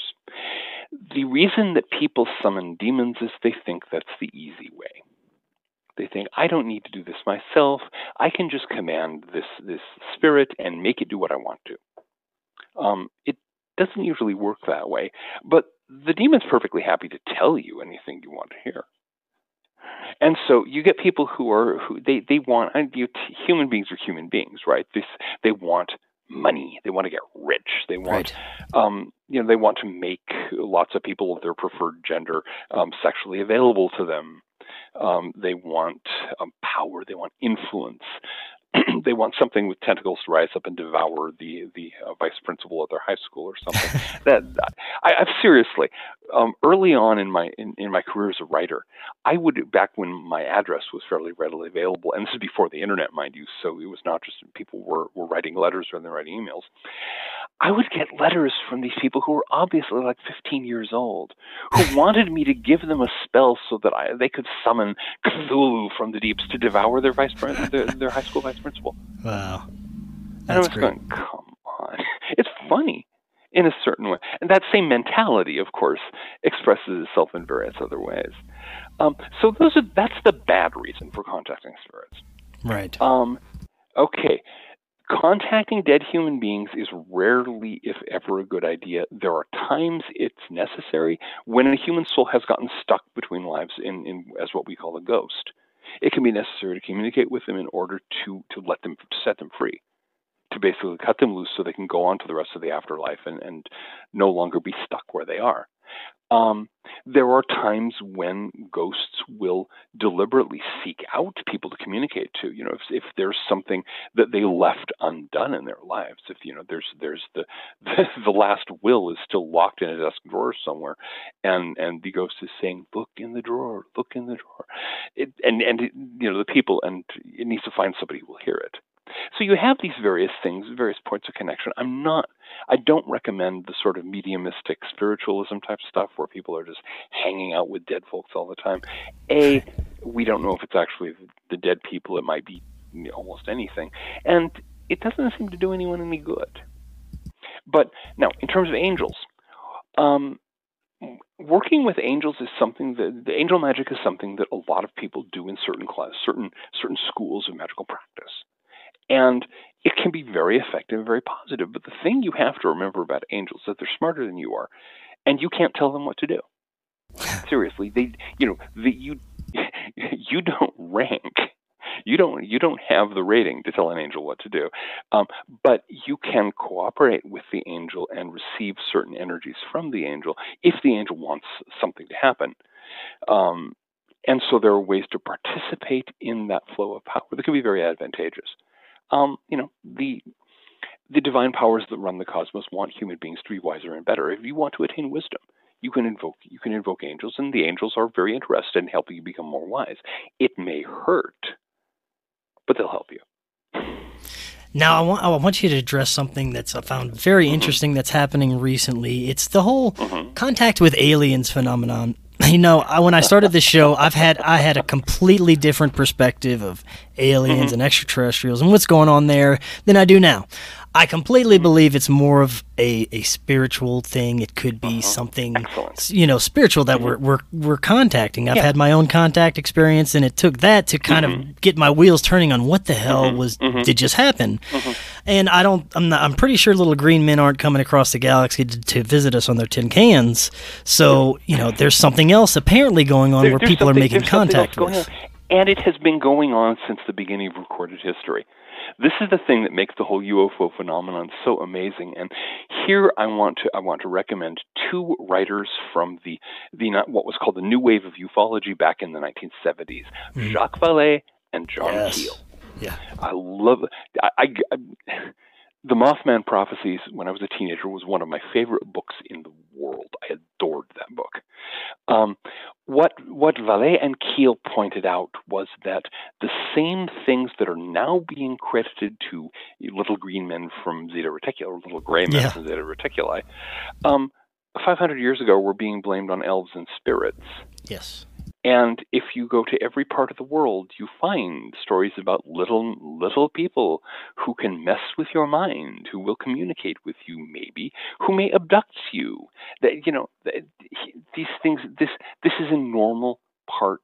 The reason that people summon demons is they think that's the easy way. They think, I don't need to do this myself. I can just command this, this spirit and make it do what I want to. Um, it doesn't usually work that way, but the demon's perfectly happy to tell you anything you want to hear. And so you get people who are who they they want. And you, human beings are human beings, right? This they want money. They want to get rich. They want, right. um, you know, they want to make lots of people of their preferred gender um, sexually available to them. Um, they want um, power. They want influence. They want something with tentacles to rise up and devour the the uh, vice principal of their high school or something. that I, I've seriously, um, early on in my in, in my career as a writer, I would back when my address was fairly readily available, and this is before the internet, mind you, so it was not just people were were writing letters or they're writing emails. I would get letters from these people who were obviously like fifteen years old, who wanted me to give them a spell so that I, they could summon Cthulhu from the deeps to devour their vice their, their high school vice principal. Wow, that's and I was great. going, come on, it's funny in a certain way, and that same mentality, of course, expresses itself in various other ways. Um, so those are that's the bad reason for contacting spirits, right? Um, okay. Contacting dead human beings is rarely, if ever, a good idea. There are times it's necessary when a human soul has gotten stuck between lives in, in as what we call a ghost. It can be necessary to communicate with them in order to, to let them to set them free, to basically cut them loose so they can go on to the rest of the afterlife and, and no longer be stuck where they are. Um, there are times when ghosts will deliberately seek out people to communicate to. You know, if, if there's something that they left undone in their lives, if you know, there's there's the the, the last will is still locked in a desk drawer somewhere, and and the ghost is saying, "Look in the drawer, look in the drawer," it, and and it, you know the people, and it needs to find somebody who will hear it. So you have these various things, various points of connection. I'm not, I don't recommend the sort of mediumistic spiritualism type stuff where people are just hanging out with dead folks all the time. A, we don't know if it's actually the dead people. It might be almost anything. And it doesn't seem to do anyone any good. But now, in terms of angels, um, working with angels is something that, the angel magic is something that a lot of people do in certain class, certain certain schools of magical practice. And it can be very effective and very positive. But the thing you have to remember about angels is that they're smarter than you are, and you can't tell them what to do. Seriously, they, you know, the, you, you don't rank. You don't you don't have the rating to tell an angel what to do, um, but you can cooperate with the angel and receive certain energies from the angel if the angel wants something to happen. Um, and so there are ways to participate in that flow of power that can be very advantageous. Um, you know, the the divine powers that run the cosmos want human beings to be wiser and better. If you want to attain wisdom, you can invoke you can invoke angels, and the angels are very interested in helping you become more wise. It may hurt, but they'll help you. Now, I want, I want you to address something that's I found very Mm-hmm. interesting that's happening recently. It's the whole Mm-hmm. contact with aliens phenomenon. You know, I, when I started this show, I've had I had a completely different perspective of aliens Mm-hmm. and extraterrestrials and what's going on there than I do now. I completely Mm-hmm. believe it's more of a, a spiritual thing. It could be Uh-huh. something, Excellent. you know, spiritual that Mm-hmm. we're, we're we're contacting. I've Yeah. had my own contact experience, and it took that to kind Mm-hmm. of get my wheels turning on what the hell Mm-hmm. was Mm-hmm. did just happen. Mm-hmm. And I don't, I'm not, I'm pretty sure little green men aren't coming across the galaxy to, to visit us on their tin cans. So, you know, there's something else apparently going on There- where there's people are something- making there's something else contact going with. on. And it has been going on since the beginning of recorded history. This is the thing that makes the whole U F O phenomenon so amazing. And here I want to I want to recommend two writers from the the not what was called the new wave of ufology back in the nineteen seventies, Mm. Jacques Vallée and John Yes. Keel. Yeah. I love I, I, I The Mothman Prophecies when I was a teenager was one of my favorite books in the world. I adored that book. Um, what what Vallée and Keel pointed out was that the same things that are now being credited to little green men from Zeta Reticuli, or little gray men Yeah. from Zeta Reticuli, um, five hundred years ago were being blamed on elves and spirits. Yes. And if you go to every part of the world, you find stories about little little people who can mess with your mind, who will communicate with you, maybe, who may abduct you. That you know, that, these things. This this is a normal part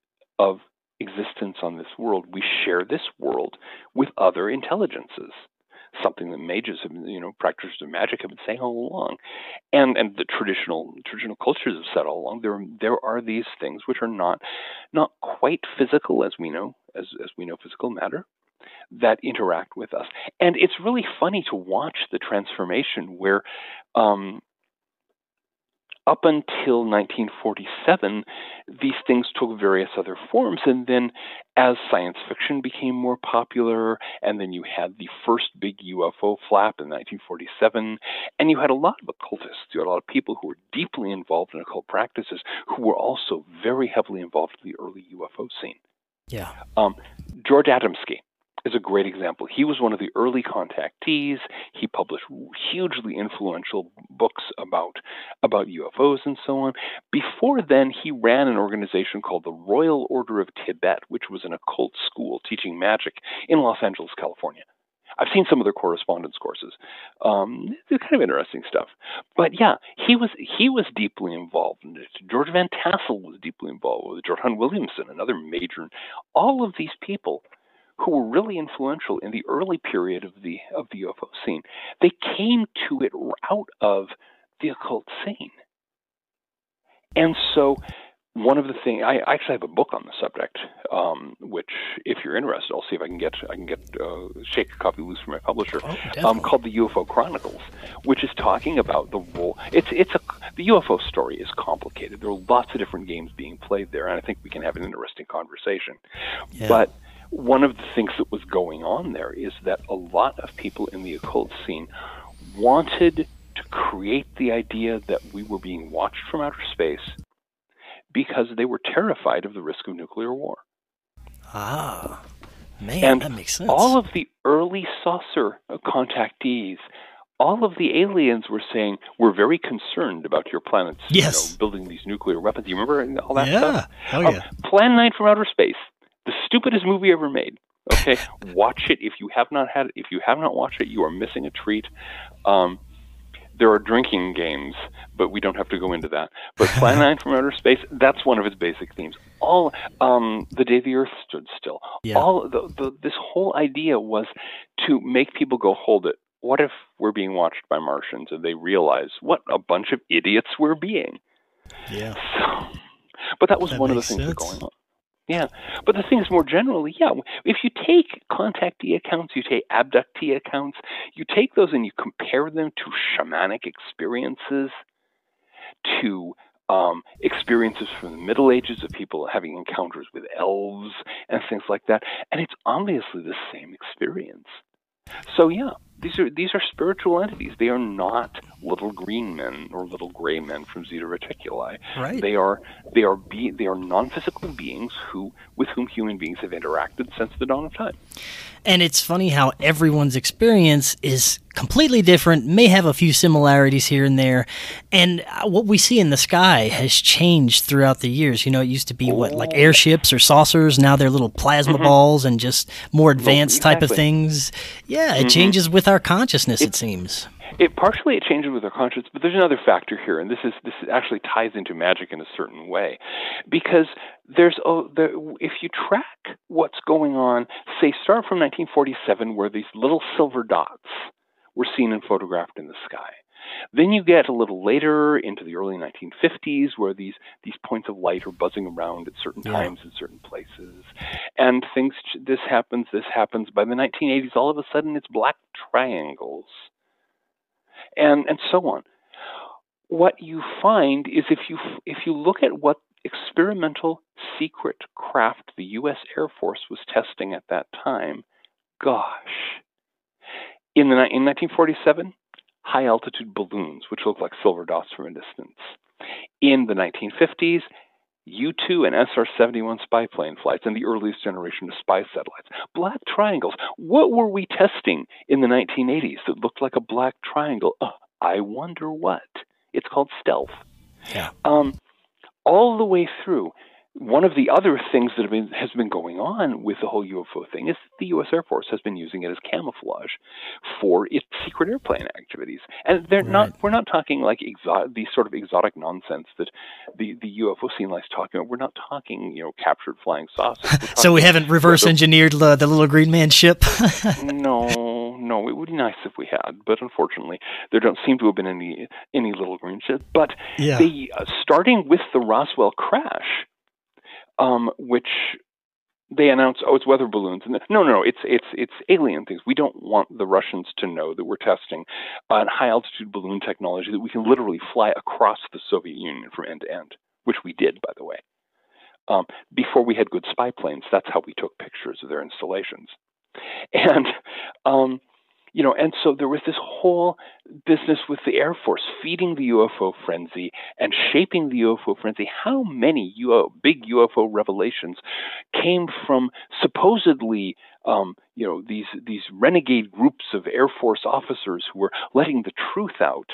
of existence on this world. We share this world with other intelligences. Something that mages, have, you know, practitioners of magic have been saying all along, and and the traditional traditional cultures have said all along. There there are these things which are not not quite physical as we know as as we know physical matter that interact with us, and it's really funny to watch the transformation where. Um, Up until nineteen forty-seven, these things took various other forms, and then as science fiction became more popular, and then you had the first big U F O flap in nineteen forty-seven, and you had a lot of occultists, you had a lot of people who were deeply involved in occult practices, who were also very heavily involved in the early U F O scene. Yeah. Um, George Adamski is a great example. He was one of the early contactees. He published hugely influential books about about U F Os and so on. Before then, he ran an organization called the Royal Order of Tibet, which was an occult school teaching magic in Los Angeles, California. I've seen some of their correspondence courses. Um, it's kind of interesting stuff. But yeah, he was he was deeply involved in it. George Van Tassel was deeply involved with it. George Hunt Williamson, another major. All of these people who were really influential in the early period of the of the U F O scene, they came to it out of the occult scene. And so one of the things, I actually have a book on the subject, um, which, if you're interested, I'll see if I can get I can get uh, shake a copy loose from my publisher, Oh, um, definitely. called the U F O Chronicles, which is talking about the role. It's it's a the U F O story is complicated. There are lots of different games being played there, and I think we can have an interesting conversation. Yeah. But one of the things that was going on there is that a lot of people in the occult scene wanted to create the idea that we were being watched from outer space because they were terrified of the risk of nuclear war. Ah, man, And that makes sense. all of the early saucer contactees, all of the aliens were saying, we're very concerned about your planets Yes. you know, building these nuclear weapons. You remember all that yeah. stuff? Oh, Um, yeah. Plan nine from Outer Space, the stupidest movie ever made. Okay, watch it if you have not had. If you have not watched it, you are missing a treat. Um, there are drinking games, but we don't have to go into that. But Plan nine from Outer Space, that's one of its basic themes. All um, the day the Earth stood still. Yeah. All the, the, this whole idea was to make people go, hold it. What if we're being watched by Martians and they realize what a bunch of idiots we're being? Yeah. So, but that was That one of the makes things that were sense. going on. Yeah, but the thing is, more generally, yeah, if you take contactee accounts, you take abductee accounts, you take those and you compare them to shamanic experiences, to um, experiences from the Middle Ages of people having encounters with elves and things like that, and it's obviously the same experience. So yeah, these are these are spiritual entities. They are not little green men or little gray men from Zeta Reticuli. Right. They are they are be, they are non-physical beings who with whom human beings have interacted since the dawn of time. And it's funny how everyone's experience is completely different, may have a few similarities here and there. And what we see in the sky has changed throughout the years. You know, it used to be, what, like airships or saucers. Now they're little plasma mm-hmm. balls and just more advanced well, exactly. type of things. Yeah, it mm-hmm. changes with our consciousness, it, it seems. It partially it changes with our consciousness, but there's another factor here, and this is this actually ties into magic in a certain way, because there's oh, the, if you track what's going on, say start from nineteen forty-seven, where these little silver dots were seen and photographed in the sky. Then you get a little later into the early nineteen fifties, where these these points of light are buzzing around at certain yeah. times in certain places, and things. This happens. This happens. By the nineteen eighties, all of a sudden, it's black triangles. And and so on. What you find is if you if you look at what experimental secret craft the U S Air Force was testing at that time, gosh, in the in nineteen forty-seven, high altitude balloons, which look like silver dots from a distance. In the nineteen fifties, U two and S R seventy-one spy plane flights and the earliest generation of spy satellites. Black triangles. What were we testing in the nineteen eighties that looked like a black triangle? Uh, I wonder what. It's called stealth. Yeah. Um, all the way through. One of the other things that have been, has been going on with the whole U F O thing is that the U S Air Force has been using it as camouflage for its secret airplane activities. And they're right. not we're not talking like exo- the sort of exotic nonsense that the, the U F O scene likes talking about. We're not talking, you know, captured flying saucers. So we haven't reverse engineered the, the little green man ship? no, no. It would be nice if we had, but unfortunately, there don't seem to have been any any little green ships. But yeah. they, uh, starting with the Roswell crash, Um, which they announce, oh, it's weather balloons. And no, no, no, it's it's it's alien things. We don't want the Russians to know that we're testing on high altitude balloon technology that we can literally fly across the Soviet Union from end to end, which we did, by the way. Um, before we had good spy planes, that's how we took pictures of their installations. And um, you know, and so there was this whole business with the Air Force feeding the U F O frenzy and shaping the U F O frenzy. How many U F O, big U F O revelations came from supposedly, um, you know, these these renegade groups of Air Force officers who were letting the truth out?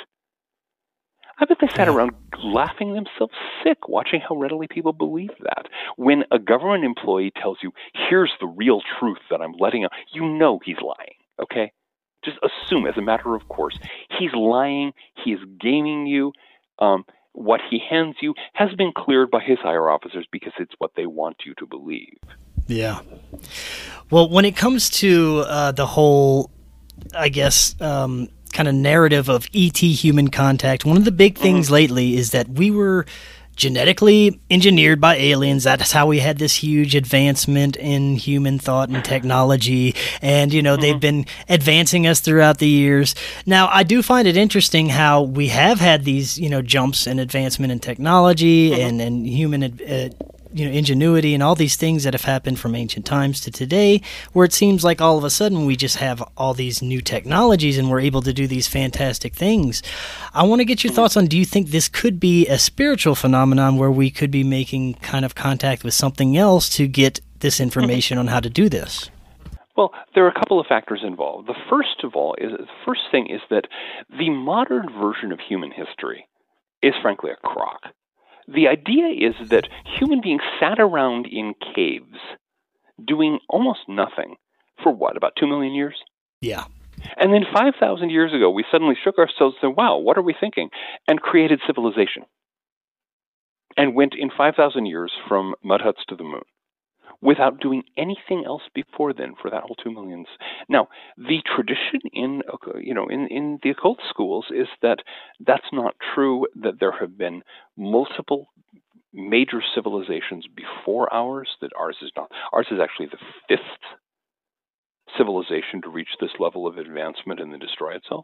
I bet they sat yeah. around laughing themselves sick, watching how readily people believe that. When a government employee tells you, "Here's the real truth that I'm letting out," you know he's lying. Okay. Just assume, as a matter of course, he's lying, he is gaming you. Um, what he hands you has been cleared by his higher officers because it's what they want you to believe. Yeah. Well, when it comes to uh, the whole, I guess, um, kind of narrative of E T human contact, one of the big things mm-hmm. lately is that we were genetically engineered by aliens. That's how we had this huge advancement in human thought and technology. And, you know, mm-hmm. they've been advancing us throughout the years. Now, I do find it interesting how we have had these, you know, jumps in advancement in technology mm-hmm. and, and human uh, you know, ingenuity and all these things that have happened from ancient times to today, where it seems like all of a sudden we just have all these new technologies and we're able to do these fantastic things. I want to get your thoughts on, do you think this could be a spiritual phenomenon where we could be making kind of contact with something else to get this information on how to do this? Well, there are a couple of factors involved. The first of all is the first thing is that the modern version of human history is frankly a crock. The idea is that human beings sat around in caves doing almost nothing for what, about two million years? Yeah. And then five thousand years ago, we suddenly shook ourselves and said, wow, what are we thinking? And created civilization. And went in five thousand years from mud huts to the moon without doing anything else before then for that whole two millions. Now, the tradition in, you know, in, in the occult schools is that that's not true, that there have been multiple major civilizations before ours, that ours is not. Ours is actually the fifth civilization to reach this level of advancement and then destroy itself.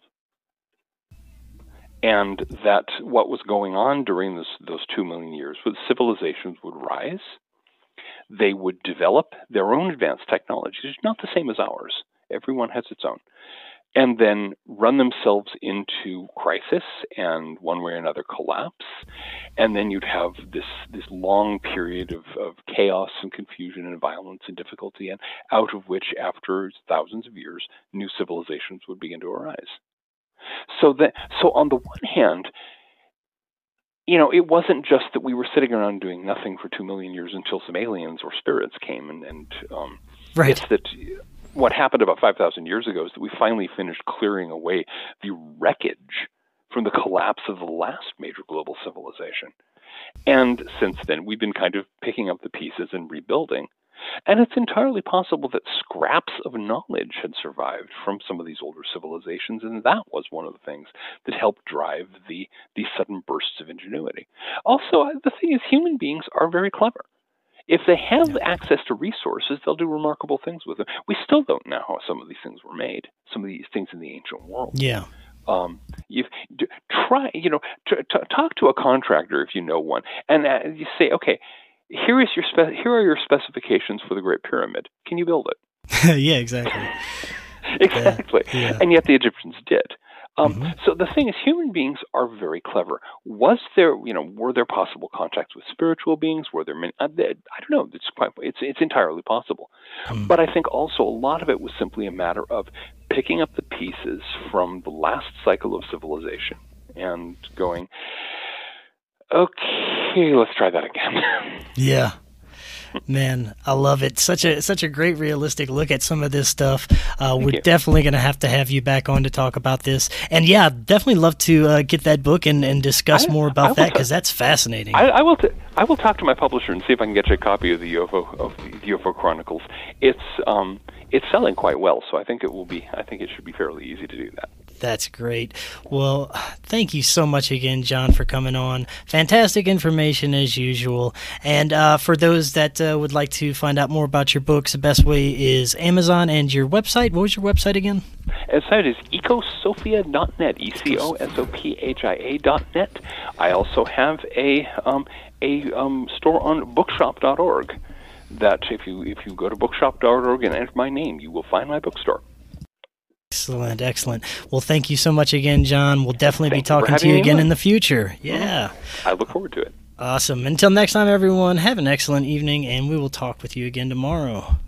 And that what was going on during this, those two million years was civilizations would rise. They would develop their own advanced technologies, which is not the same as ours. Everyone has its own. And then run themselves into crisis and one way or another collapse. And then you'd have this this long period of, of chaos and confusion and violence and difficulty, and out of which, after thousands of years, new civilizations would begin to arise. So that so on the one hand, you know, it wasn't just that we were sitting around doing nothing for two million years until some aliens or spirits came, and, and um, right. It's that what happened about five thousand years ago is that we finally finished clearing away the wreckage from the collapse of the last major global civilization. And since then, we've been kind of picking up the pieces and rebuilding. And it's entirely possible that scraps of knowledge had survived from some of these older civilizations, and that was one of the things that helped drive the, the sudden bursts of ingenuity. Also, the thing is, human beings are very clever. If they have yeah. access to resources, they'll do remarkable things with them. We still don't know how some of these things were made, some of these things in the ancient world. Yeah. Um, you try, you know, t- t- talk to a contractor if you know one, and uh, you say, okay, here is your spe- here are your specifications for the Great Pyramid. Can you build it? yeah, exactly. exactly. Yeah. Yeah. And yet the Egyptians did. Um, mm-hmm. So the thing is, human beings are very clever. Was there, you know, were there possible contacts with spiritual beings? Were there many? I, I don't know. It's quite, it's it's entirely possible. Mm. But I think also a lot of it was simply a matter of picking up the pieces from the last cycle of civilization and going, okay, let's try that again. yeah. Man, I love it. Such a such a great realistic look at some of this stuff. Uh, we're you. definitely going to have to have you back on to talk about this. And yeah, definitely love to uh, get that book and, and discuss I, more about that, because t- that's fascinating. I, I will t- I will talk to my publisher and see if I can get you a copy of the U F O of the U F O Chronicles. It's um it's selling quite well, so I think it will be. I think it should be fairly easy to do that. That's great. Well, thank you so much again, John, for coming on. Fantastic information as usual. And uh, for those that uh, would like to find out more about your books, the best way is Amazon and your website. What was your website again? The site is ecosophia dot net, E C O S O P H I A dot net. I also have a um, a um, store on bookshop dot org. That if you if you go to bookshop dot org and enter my name, you will find my bookstore. Excellent, excellent. Well, thank you so much again, John. We'll definitely Thank be talking you to you again on. in the future. Yeah. I look forward to it. Awesome. Until next time, everyone, have an excellent evening, and we will talk with you again tomorrow.